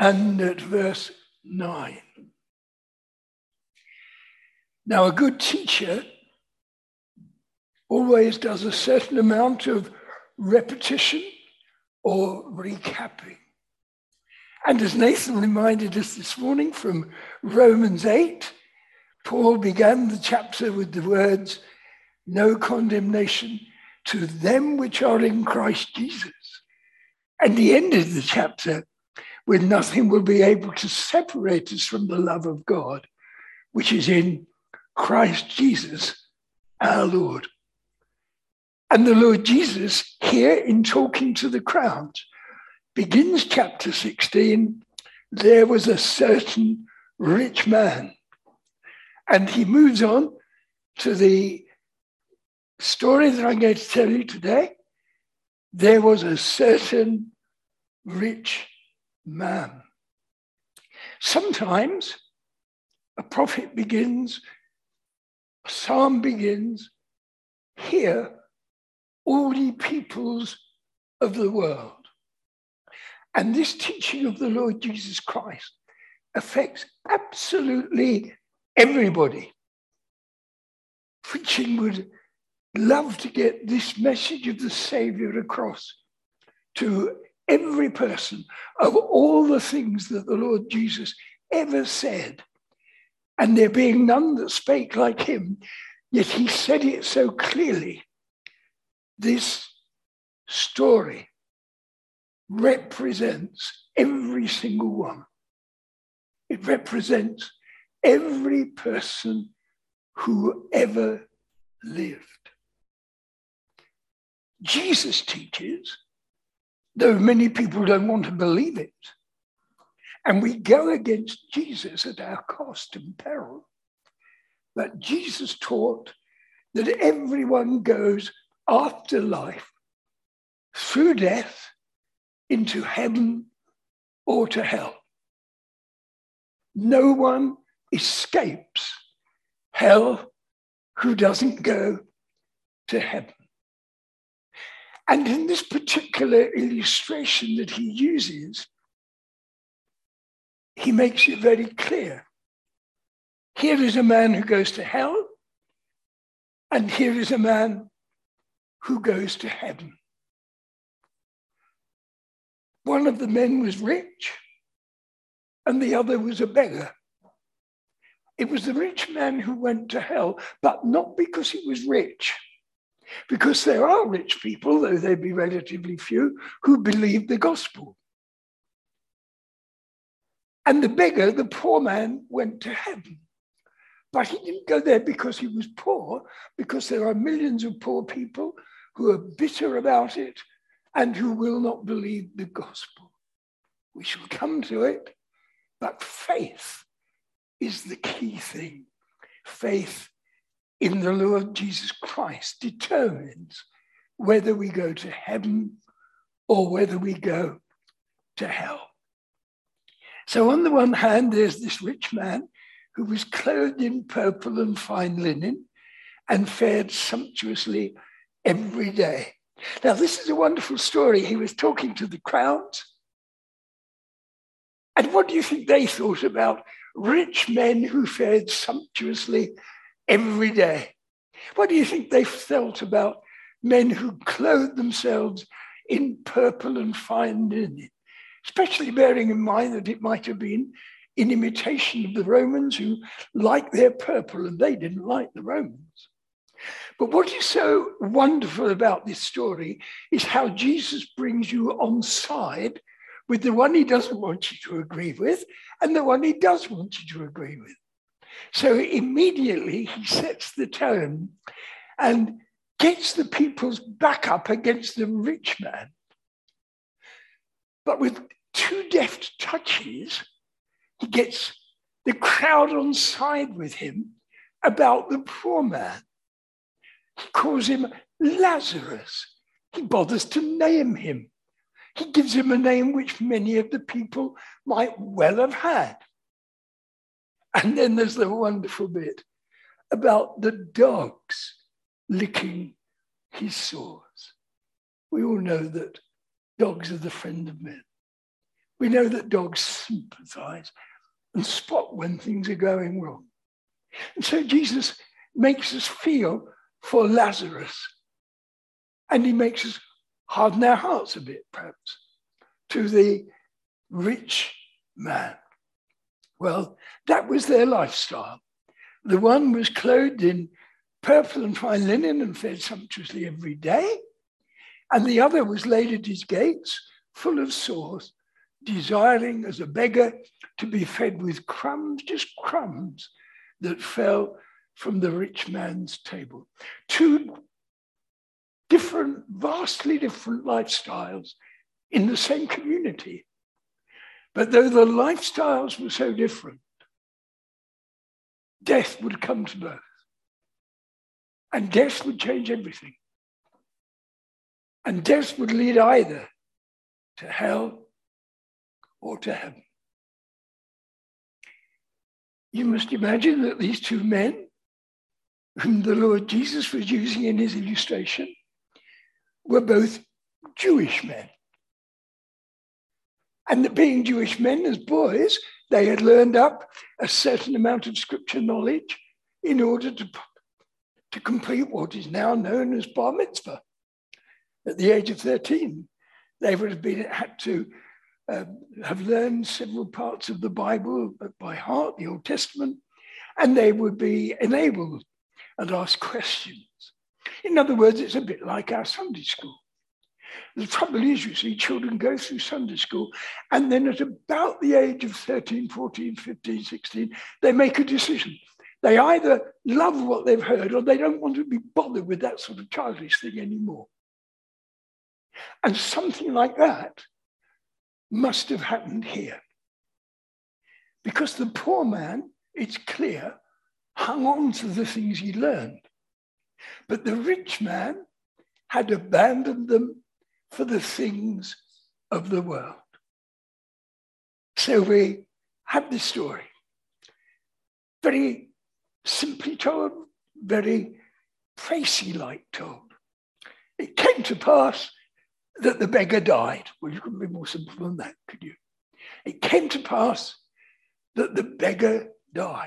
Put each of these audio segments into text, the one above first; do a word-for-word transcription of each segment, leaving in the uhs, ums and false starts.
and at verse nine. Now, a good teacher always does a certain amount of repetition or recapping. And as Nathan reminded us this morning from Romans eight, Paul began the chapter with the words, "No condemnation to them which are in Christ Jesus." And he ended the chapter with, "Nothing will be able to separate us from the love of God, which is in Christ Jesus, our Lord." And the Lord Jesus, here in talking to the crowd, begins chapter sixteen, "There was a certain rich man." And he moves on to the story that I'm going to tell you today. There was a certain rich man. Sometimes a prophet begins, a psalm begins, "Hear, all ye peoples of the world." And this teaching of the Lord Jesus Christ affects absolutely everybody. Preaching would love to get this message of the Savior across to every person of all the things that the Lord Jesus ever said. And there being none that spake like him, yet he said it so clearly. This story represents every single one. It represents every person who ever lived. Jesus teaches, though many people don't want to believe it, and we go against Jesus at our cost and peril, but Jesus taught that everyone goes after life, through death, into heaven or to hell. No one escapes hell who doesn't go to heaven. And in this particular illustration that he uses, he makes it very clear. Here is a man who goes to hell, and here is a man who goes to heaven. One of the men was rich, and the other was a beggar. It was the rich man who went to hell, but not because he was rich. Because there are rich people, though they be relatively few, who believe the gospel. And the beggar, the poor man, went to heaven. But he didn't go there because he was poor, because there are millions of poor people who are bitter about it and who will not believe the gospel. We shall come to it, but faith is the key thing. Faith in the Lord Jesus Christ determines whether we go to heaven or whether we go to hell. So on the one hand, there's this rich man who was clothed in purple and fine linen and fared sumptuously every day. Now, this is a wonderful story. He was talking to the crowds. And what do you think they thought about rich men who fared sumptuously every day? What do you think they felt about men who clothed themselves in purple and fine linen? Especially bearing in mind that it might have been in imitation of the Romans who liked their purple and they didn't like the Romans. But what is so wonderful about this story is how Jesus brings you on side with the one he doesn't want you to agree with and the one he does want you to agree with. So immediately he sets the tone and gets the people's back up against the rich man. But with two deft touches, he gets the crowd on side with him about the poor man. He calls him Lazarus. He bothers to name him. He gives him a name which many of the people might well have had. And then there's the wonderful bit about the dogs licking his sores. We all know that dogs are the friend of men. We know that dogs sympathize and spot when things are going wrong. And so Jesus makes us feel for Lazarus. And he makes us harden our hearts a bit, perhaps, to the rich man. Well, that was their lifestyle. The one was clothed in purple and fine linen and fed sumptuously every day. And the other was laid at his gates, full of sores, desiring as a beggar to be fed with crumbs, just crumbs that fell from the rich man's table. Two different, vastly different lifestyles in the same community. But though the lifestyles were so different, death would come to both. And death would change everything. And death would lead either to hell or to heaven. You must imagine that these two men, whom the Lord Jesus was using in his illustration, were both Jewish men. And that being Jewish men as boys, they had learned up a certain amount of scripture knowledge in order to, to complete what is now known as bar mitzvah. At the age of thirteen, they would have been had to uh, have learned several parts of the Bible by heart, the Old Testament, and they would be enabled and ask questions. In other words, it's a bit like our Sunday school. The trouble is, you see, children go through Sunday school, and then at about the age of thirteen, fourteen, fifteen, sixteen, they make a decision. They either love what they've heard or they don't want to be bothered with that sort of childish thing anymore. And something like that must have happened here. Because the poor man, it's clear, hung on to the things he learned. But the rich man had abandoned them for the things of the world. So we have this story, very simply told, very Tracy-like told. It came to pass that the beggar died. Well, you couldn't be more simple than that, could you? It came to pass that the beggar died.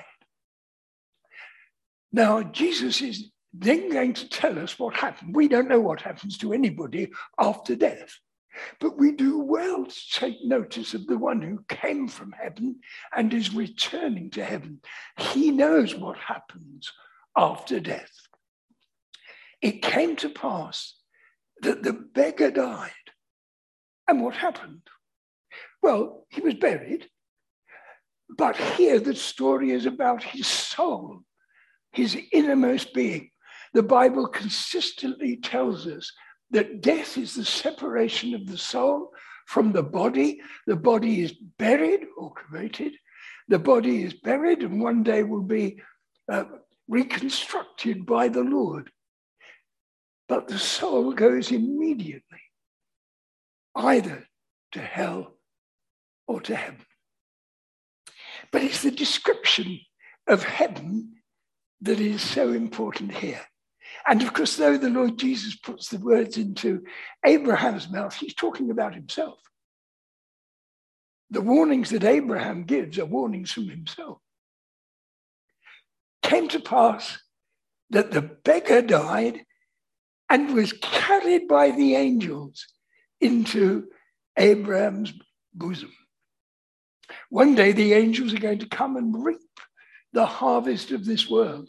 Now, Jesus is then going to tell us what happened. We don't know what happens to anybody after death, but we do well to take notice of the one who came from heaven and is returning to heaven. He knows what happens after death. It came to pass that the beggar died. And what happened? Well, he was buried, but here the story is about his soul, his innermost being. The Bible consistently tells us that death is the separation of the soul from the body. The body is buried or cremated. The body is buried and one day will be uh, reconstructed by the Lord. But the soul goes immediately either to hell or to heaven. But it's the description of heaven that is so important here. And of course, though the Lord Jesus puts the words into Abraham's mouth, he's talking about himself. The warnings that Abraham gives are warnings from himself. Came to pass that the beggar died and was carried by the angels into Abraham's bosom. One day the angels are going to come and reap the harvest of this world.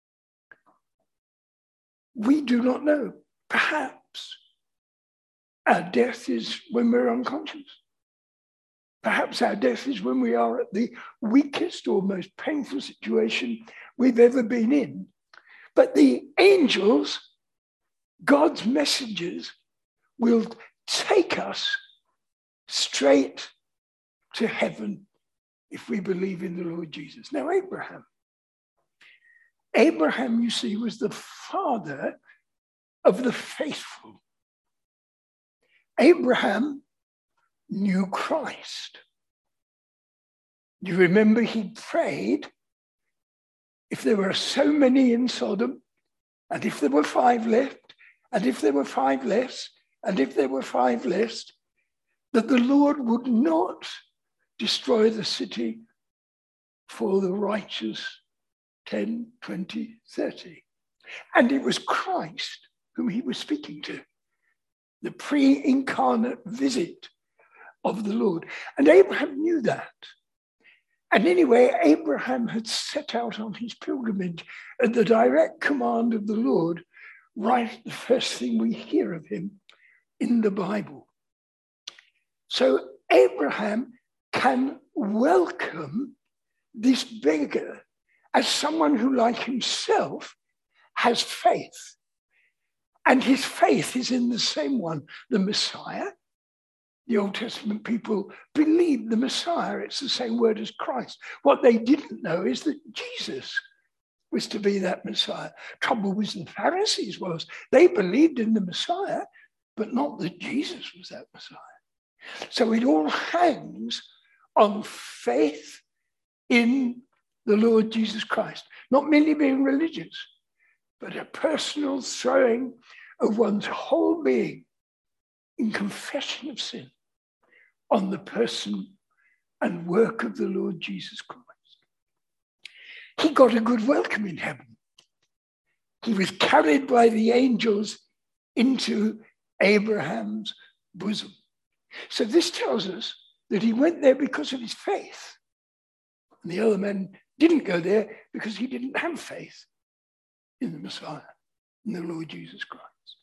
We do not know. Perhaps our death is when we're unconscious. Perhaps our death is when we are at the weakest or most painful situation we've ever been in. But the angels, God's messengers, will take us straight to heaven if we believe in the Lord Jesus. Now, Abraham. Abraham, you see, was the father of the faithful. Abraham knew Christ. You remember he prayed, if there were so many in Sodom, and if there were five left, and if there were five less, and if there were five less, that the Lord would not destroy the city for the righteous ten, twenty, thirty. And it was Christ whom he was speaking to, the pre-incarnate visit of the Lord. And Abraham knew that. And anyway, Abraham had set out on his pilgrimage at the direct command of the Lord, right the first thing we hear of him in the Bible. So Abraham can welcome this beggar as someone who, like himself, has faith. And his faith is in the same one, the Messiah. The Old Testament people believed the Messiah. It's the same word as Christ. What they didn't know is that Jesus was to be that Messiah. Trouble with the Pharisees was they believed in the Messiah, but not that Jesus was that Messiah. So it all hangs on faith in the Lord Jesus Christ, not merely being religious, but a personal throwing of one's whole being in confession of sin on the person and work of the Lord Jesus Christ. He got a good welcome in heaven. He was carried by the angels into Abraham's bosom. So this tells us that he went there because of his faith. And the other man didn't go there because he didn't have faith in the Messiah, in the Lord Jesus Christ.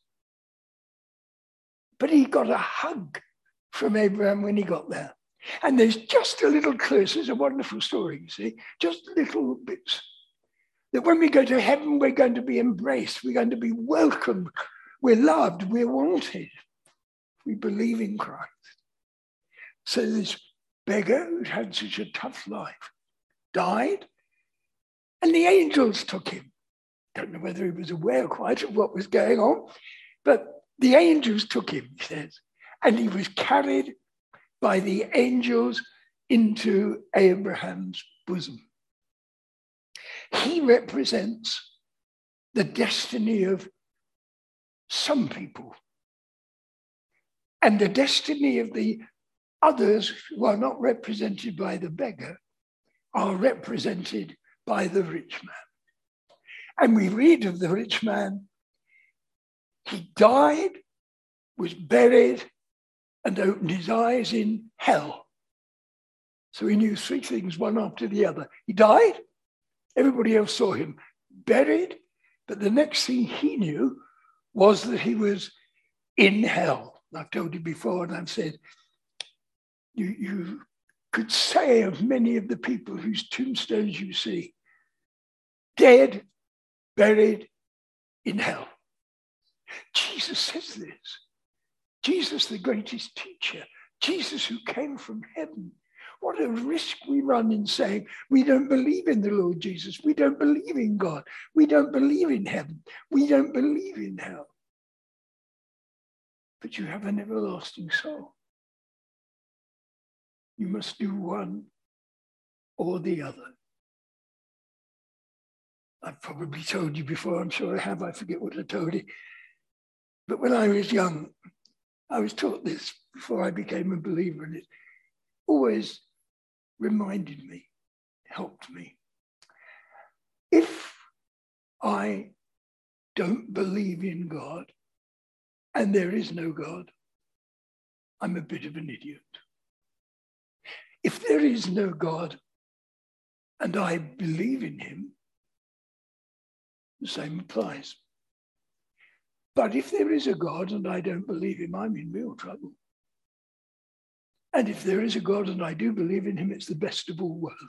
But he got a hug from Abraham when he got there. And there's just a little clue. This is a wonderful story, you see, just little bits. That when we go to heaven, we're going to be embraced. We're going to be welcomed. We're loved. We're wanted. We believe in Christ. So this beggar who'd had such a tough life died, and the angels took him. Don't know whether he was aware quite of what was going on, but the angels took him, he says, and he was carried by the angels into Abraham's bosom. He represents the destiny of some people, and the destiny of the others who are not represented by the beggar are represented by the rich man. And we read of the rich man, he died, was buried, and opened his eyes in hell. So he knew three things, one after the other. He died, everybody else saw him buried, but the next thing he knew was that he was in hell. I've told you before, and I've said, you, you could say of many of the people whose tombstones you see, dead, buried in hell. Jesus says this. Jesus, the greatest teacher. Jesus who came from heaven. What a risk we run in saying we don't believe in the Lord Jesus. We don't believe in God. We don't believe in heaven. We don't believe in hell. But you have an everlasting soul. You must do one or the other. I've probably told you before, I'm sure I have, I forget what I told you. But when I was young, I was taught this before I became a believer, and it always reminded me, helped me. If I don't believe in God and there is no God, I'm a bit of an idiot. If there is no God and I believe in him, the same applies. But if there is a God and I don't believe him, I'm in real trouble. And if there is a God and I do believe in him, it's the best of all worlds.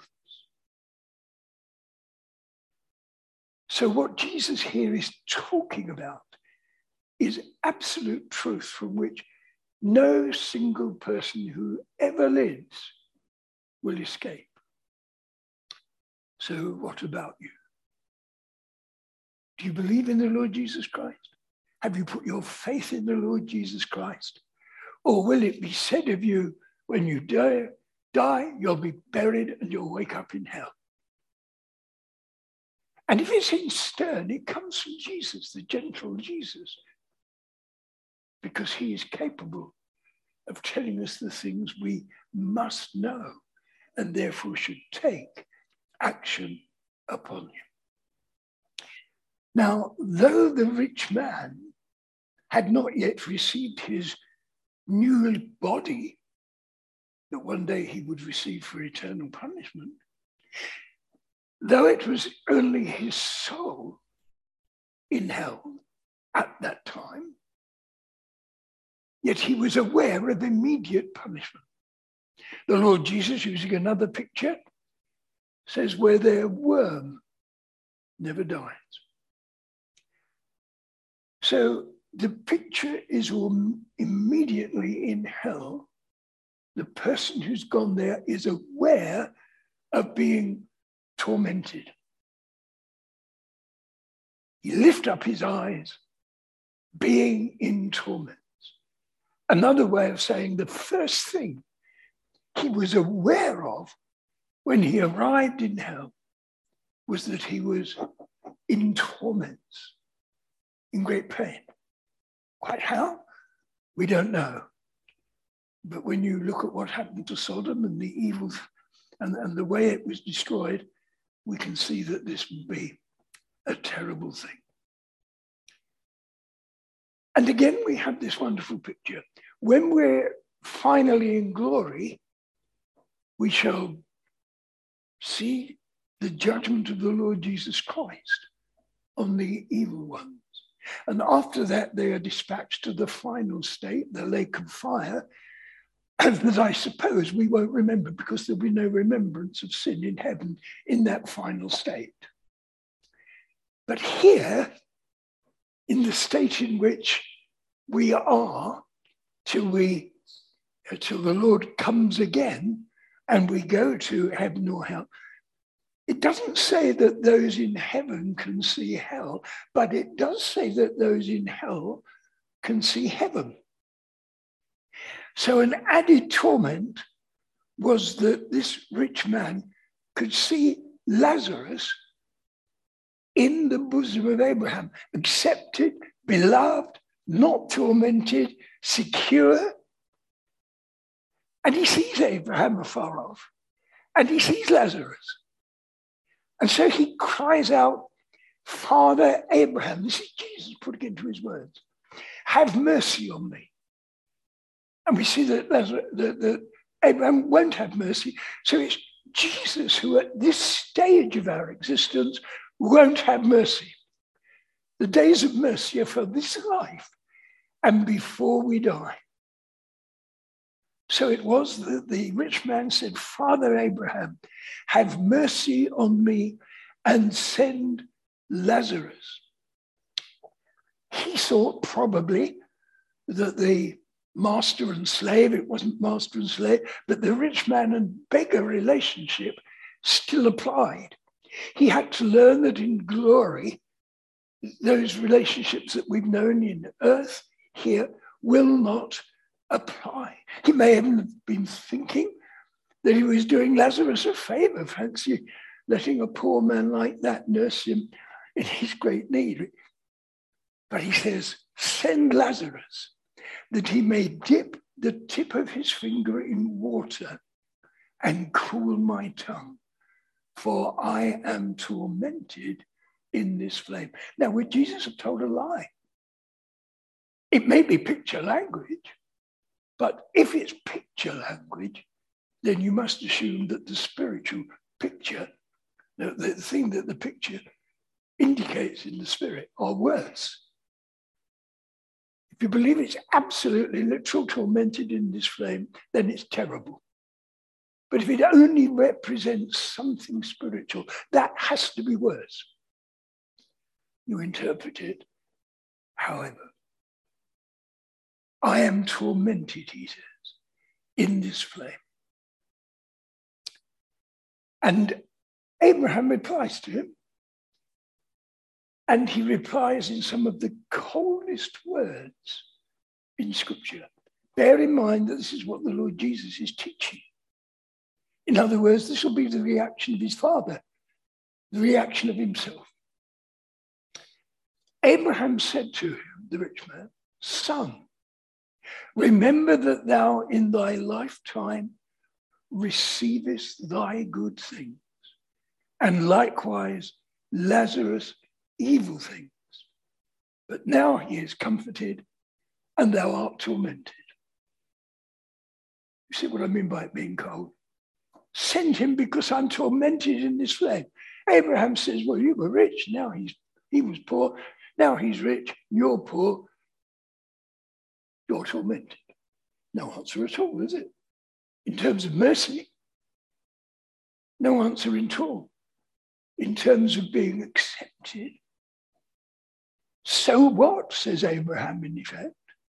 So what Jesus here is talking about is absolute truth from which no single person who ever lives will escape. So what about you? Do you believe in the Lord Jesus Christ? Have you put your faith in the Lord Jesus Christ? Or will it be said of you, when you die, die, you'll be buried and you'll wake up in hell? And if it's in stern, it comes from Jesus, the gentle Jesus, because he is capable of telling us the things we must know and therefore should take action upon him. Now, though the rich man had not yet received his new body that one day he would receive for eternal punishment, though it was only his soul in hell at that time, yet he was aware of immediate punishment. The Lord Jesus, using another picture, says, where their worm never dies. So the picture is immediately in hell. The person who's gone there is aware of being tormented. He lifts up his eyes, being in torment. Another way of saying the first thing he was aware of when he arrived in hell was that he was in torments, in great pain. Quite how? We don't know. But when you look at what happened to Sodom and the evils and, and the way it was destroyed, we can see that this would be a terrible thing. And again, we have this wonderful picture. When we're finally in glory, we shall see the judgment of the Lord Jesus Christ on the evil ones. And after that, they are dispatched to the final state, the lake of fire, that I suppose we won't remember because there'll be no remembrance of sin in heaven in that final state. But here, in the state in which we are, till we, till the Lord comes again and we go to heaven or hell, it doesn't say that those in heaven can see hell, but it does say that those in hell can see heaven. So an added torment was that this rich man could see Lazarus in the bosom of Abraham, accepted, beloved, not tormented, secure. And he sees Abraham afar off, and he sees Lazarus. And so he cries out, Father Abraham, this is Jesus putting into his words, have mercy on me. And we see that, Lazarus, that, that Abraham won't have mercy. So it's Jesus who at this stage of our existence won't have mercy. The days of mercy are for this life and before we die. So it was that the rich man said, Father Abraham, have mercy on me and send Lazarus. He thought probably that the master and slave, it wasn't master and slave, but the rich man and beggar relationship still applied. He had to learn that in glory, those relationships that we've known in earth here will not apply. He may have been thinking that he was doing Lazarus a favor, fancy letting a poor man like that nurse him in his great need. But he says, send Lazarus that he may dip the tip of his finger in water and cool my tongue, for I am tormented in this flame. Now, would Jesus have told a lie? It may be picture language, but if it's picture language, then you must assume that the spiritual picture, the, the thing that the picture indicates in the spirit, are worse. If you believe it's absolutely literal, tormented in this flame, then it's terrible. But if it only represents something spiritual, that has to be worse. You interpret it, however. I am tormented, he says, in this flame. And Abraham replies to him, and he replies in some of the coldest words in Scripture. Bear in mind that this is what the Lord Jesus is teaching. In other words, this will be the reaction of his father, the reaction of himself. Abraham said to him, the rich man, Son, Remember that thou in thy lifetime receivest thy good things, and likewise Lazarus evil things. But now he is comforted, and thou art tormented. You see what I mean by it being cold? Send him because I'm tormented in this flame. Abraham says, well, you were rich. Now he's he was poor. Now he's rich. You're poor. You're tormented. No answer at all, is it? In terms of mercy, no answer at all. In terms of being accepted, so what, says Abraham in effect.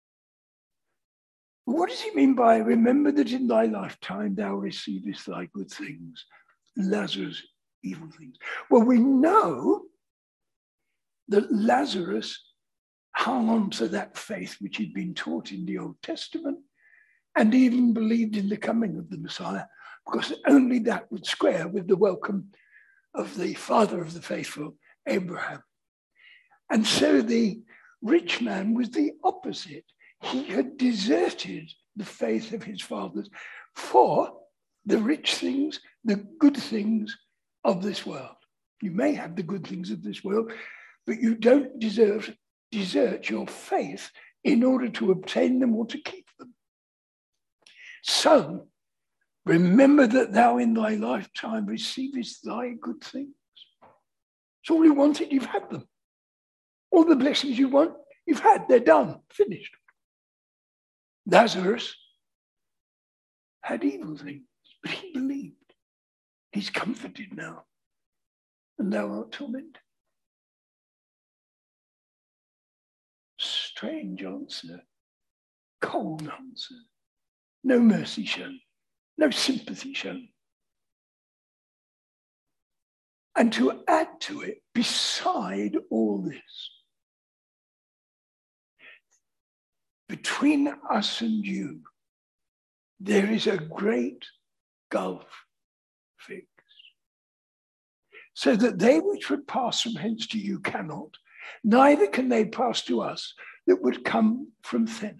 What does he mean by, remember that in thy lifetime thou receivest thy good things, Lazarus evil things? Well, we know that Lazarus hung on to that faith which he'd been taught in the Old Testament and even believed in the coming of the Messiah, because only that would square with the welcome of the father of the faithful, Abraham. And so the rich man was the opposite. He had deserted the faith of his fathers for the rich things, the good things of this world. You may have the good things of this world, but you don't deserve, desert your faith in order to obtain them or to keep them. Son, remember that thou in thy lifetime receivest thy good things. It's all you wanted, you've had them. All the blessings you want, you've had, they're done, finished. Lazarus had evil things, but he believed. He's comforted now, and thou art tormented. Strange answer, cold answer, no mercy shown, no sympathy shown. And to add to it, beside all this, between us and you, there is a great gulf fixed, so that they which would pass from hence to you cannot, neither can they pass to us that would come from thence.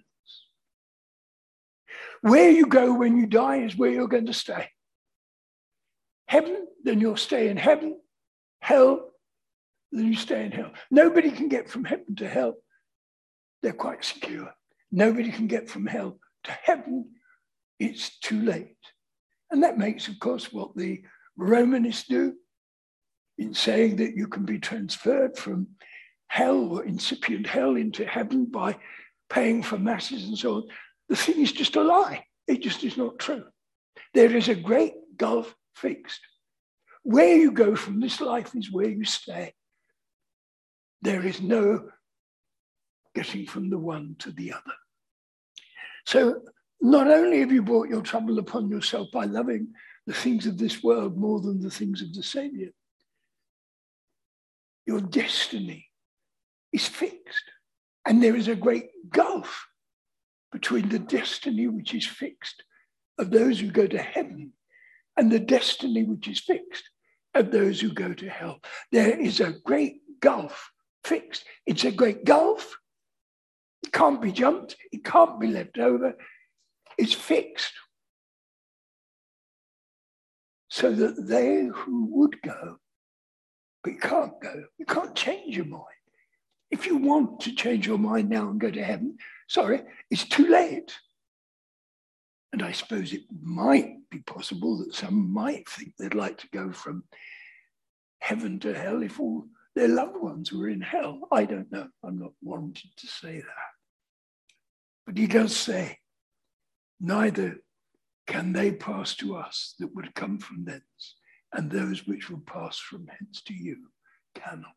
Where you go when you die is where you're going to stay. Heaven, then you'll stay in heaven. Hell, then you stay in hell. Nobody can get from heaven to hell. They're quite secure. Nobody can get from hell to heaven. It's too late. And that makes, of course, what the Romanists do in saying that you can be transferred from hell or incipient hell into heaven by paying for masses and so on. The thing is just a lie. It just is not true. There is a great gulf fixed. Where you go from this life is where you stay. There is no getting from the one to the other. So not only have you brought your trouble upon yourself by loving the things of this world more than the things of the Savior, your destiny is fixed. And there is a great gulf between the destiny which is fixed of those who go to heaven and the destiny which is fixed of those who go to hell. There is a great gulf fixed. It's a great gulf. It can't be jumped. It can't be left over. It's fixed. So that they who would go, but can't go, you can't change your mind. If you want to change your mind now and go to heaven, sorry, it's too late. And I suppose it might be possible that some might think they'd like to go from heaven to hell if all their loved ones were in hell. I don't know. I'm not wanting to say that. But he does say, neither can they pass to us that would come from thence, and those which will pass from hence to you cannot.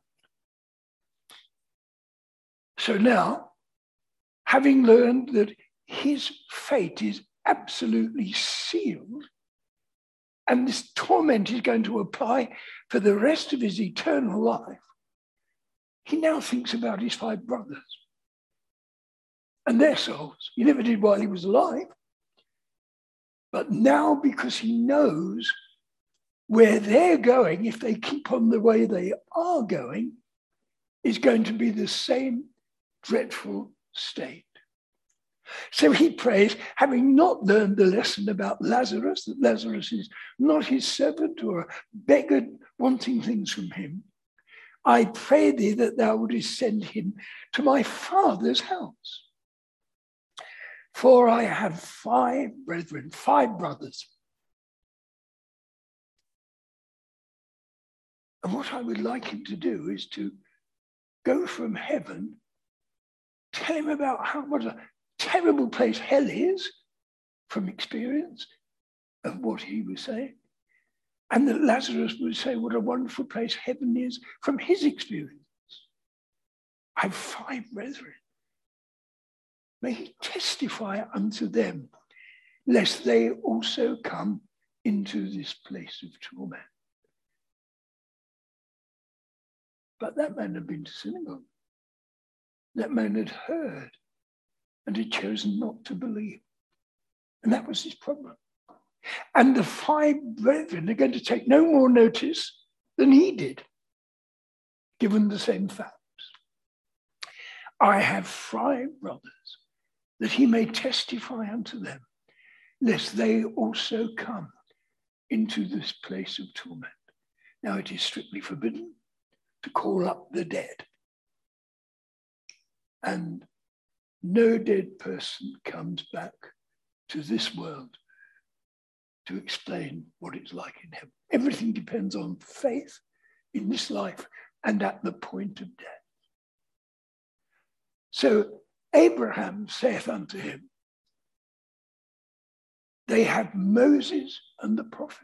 So now, having learned that his fate is absolutely sealed, and this torment is going to apply for the rest of his eternal life, he now thinks about his five brothers and their souls. He never did while he was alive. But now, because he knows where they're going, if they keep on the way they are going, is going to be the same dreadful state. So he prays, having not learned the lesson about Lazarus, that Lazarus is not his servant or a beggar wanting things from him. I pray thee that thou wouldest send him to my father's house. For I have five brethren, five brothers. And what I would like him to do is to go from heaven, tell him about how what a terrible place hell is from experience of what he was saying. And that Lazarus would say what a wonderful place heaven is from his experience. I have five brethren. May he testify unto them, lest they also come into this place of torment. But that man had been to synagogue. That man had heard and had chosen not to believe. And that was his problem. And the five brethren are going to take no more notice than he did, given the same facts. I have five brothers, that he may testify unto them, lest they also come into this place of torment. Now it is strictly forbidden to call up the dead. And no dead person comes back to this world to explain what it's like in heaven. Everything depends on faith in this life and at the point of death. So Abraham saith unto him, they have Moses and the prophets.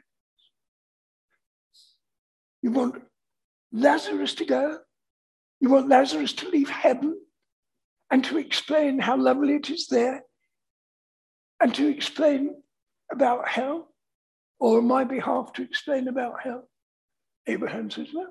You want Lazarus to go? You want Lazarus to leave heaven and to explain how lovely it is there and to explain about hell, or on my behalf to explain about hell? Abraham says, no.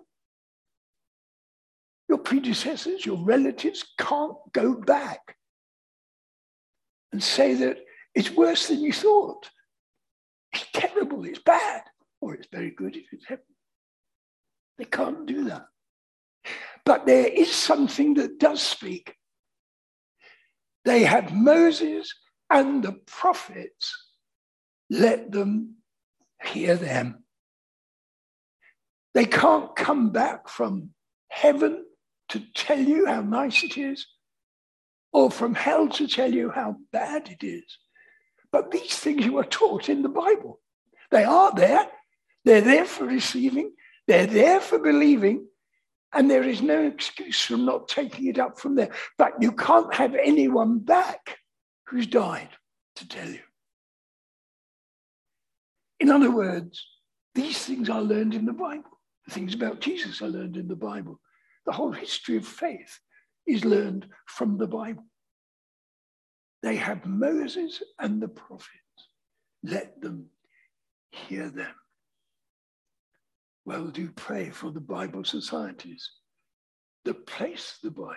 Your predecessors, your relatives can't go back and say that it's worse than you thought. It's terrible, it's bad, or it's very good if it's heaven. They can't do that. But there is something that does speak. They have Moses and the prophets. Let them hear them. They can't come back from heaven to tell you how nice it is, or from hell to tell you how bad it is. But these things you are taught in the Bible. They are there. They're there for receiving. They're there for believing. And there is no excuse from not taking it up from there. But you can't have anyone back who's died to tell you. In other words, these things are learned in the Bible. The things about Jesus are learned in the Bible. The whole history of faith is learned from the Bible. They have Moses and the prophets. Let them hear them. Well, do pray for the Bible societies that place the Bible.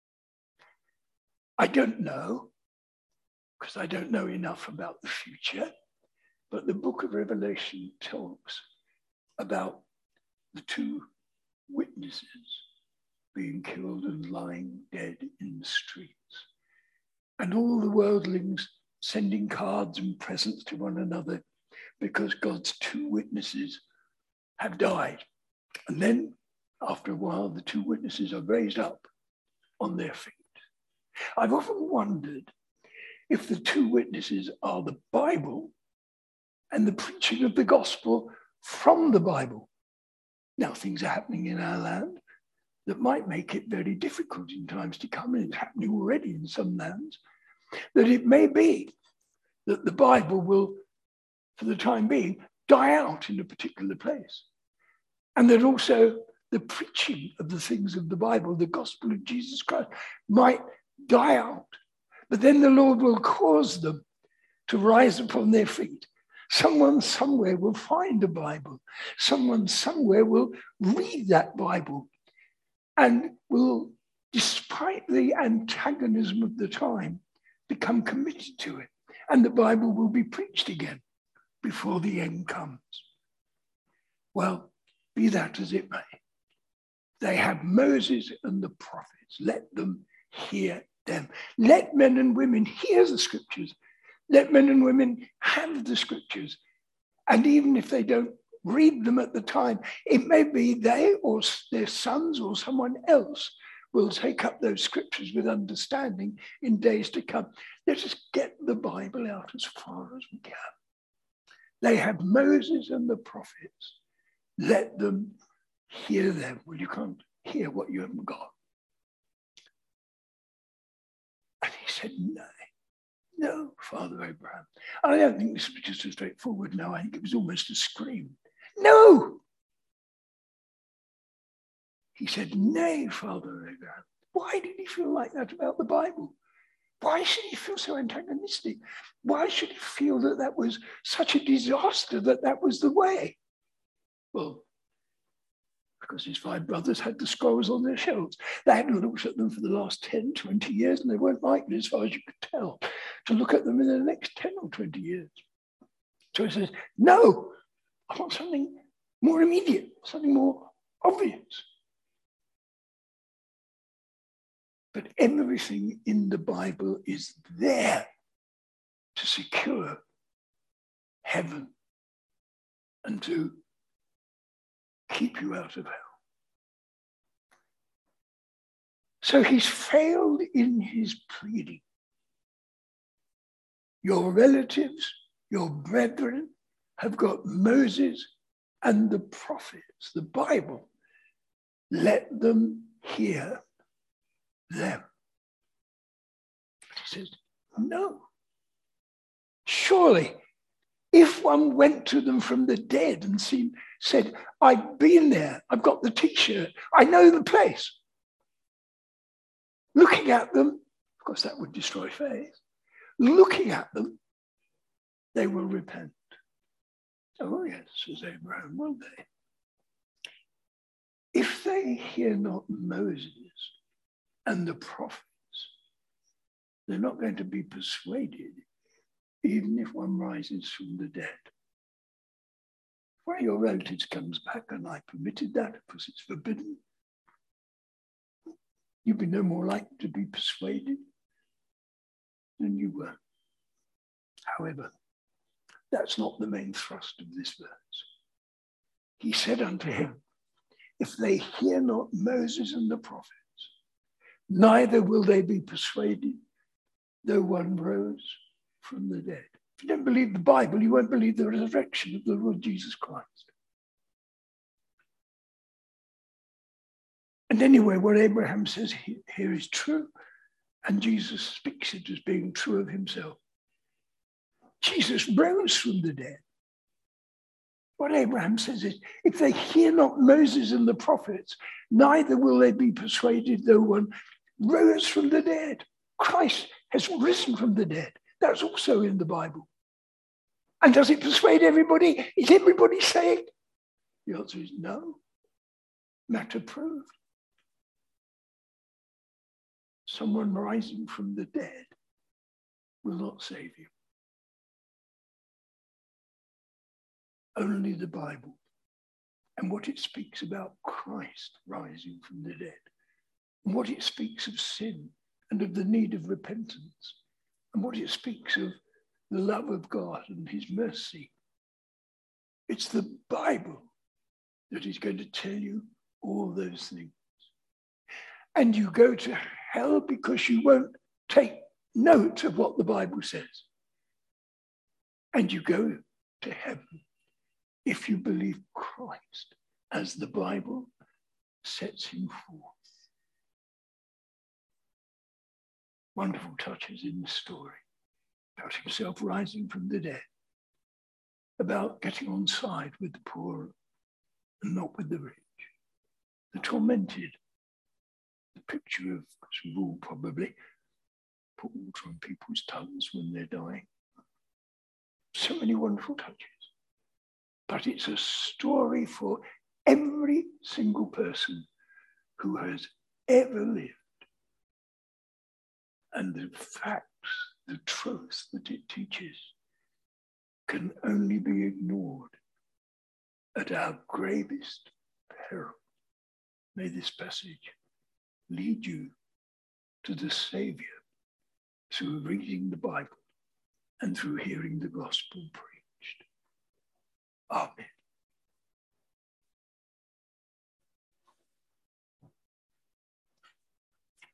I don't know, because I don't know enough about the future, but the book of Revelation talks about the two witnesses being killed and lying dead in the streets, and all the worldlings sending cards and presents to one another because God's two witnesses have died. And then after a while, the two witnesses are raised up on their feet. I've often wondered if the two witnesses are the Bible and the preaching of the gospel from the Bible. Now, things are happening in our land that might make it very difficult in times to come, and it's happening already in some lands, that it may be that the Bible will, for the time being, die out in a particular place. And that also the preaching of the things of the Bible, the gospel of Jesus Christ, might die out. But then the Lord will cause them to rise upon their feet. Someone somewhere will find a Bible. Someone somewhere will read that Bible and will, despite the antagonism of the time, become committed to it. And the Bible will be preached again before the end comes. Well, be that as it may, they have Moses and the prophets. Let them hear them. Let men and women hear the scriptures. Let men and women have the scriptures. And even if they don't read them at the time, it may be they or their sons or someone else will take up those scriptures with understanding in days to come. Let us get the Bible out as far as we can. They have Moses and the prophets. Let them hear them. Well, you can't hear what you haven't got. And he said, no, no, Father Abraham. I don't think this was just a straightforward no. I think it was almost a scream. No! He said, nay, Father Abraham. Why did he feel like that about the Bible? Why should he feel so antagonistic? Why should he feel that that was such a disaster, that that was the way? Well, because his five brothers had the scrolls on their shelves. They hadn't looked at them for the last ten, twenty years, and they weren't likely, as far as you could tell, to look at them in the next ten or twenty years. So he says, no, I want something more immediate, something more obvious. But everything in the Bible is there to secure heaven and to keep you out of hell. So he's failed in his pleading. Your relatives, your brethren have got Moses and the prophets, the Bible. Let them hear them. But he says, no. Surely, if one went to them from the dead and seen, said, I've been there, I've got the t-shirt, I know the place. Looking at them, of course that would destroy faith. Looking at them, they will repent. Oh yes, says Abraham, will they? If they hear not Moses and the prophets, they're not going to be persuaded, even if one rises from the dead. One of your relatives comes back, and I permitted that because it's forbidden, you'd be no more likely to be persuaded than you were. However, that's not the main thrust of this verse. He said unto him, if they hear not Moses and the prophets, neither will they be persuaded, though one rose from the dead. If you don't believe the Bible, you won't believe the resurrection of the Lord Jesus Christ. And anyway, what Abraham says here is true, and Jesus speaks it as being true of himself. Jesus rose from the dead. What Abraham says is, if they hear not Moses and the prophets, neither will they be persuaded, though one rose from the dead. Christ has risen from the dead. That's also in the Bible. And does it persuade everybody? Is everybody saved? The answer is no. Matter proved. Someone rising from the dead will not save you. Only the Bible and what it speaks about Christ rising from the dead, and what it speaks of sin and of the need of repentance, and what it speaks of the love of God and his mercy. It's the Bible that is going to tell you all those things. And you go to hell because you won't take note of what the Bible says. And you go to heaven if you believe Christ as the Bible sets him forth. Wonderful touches in the story about himself rising from the dead, about getting on side with the poor and not with the rich, the tormented, the picture of rule probably, put water on people's tongues when they're dying. So many wonderful touches. But it's a story for every single person who has ever lived. And the facts, the truth that it teaches can only be ignored at our gravest peril. May this passage lead you to the Saviour through reading the Bible and through hearing the gospel preached. Amen.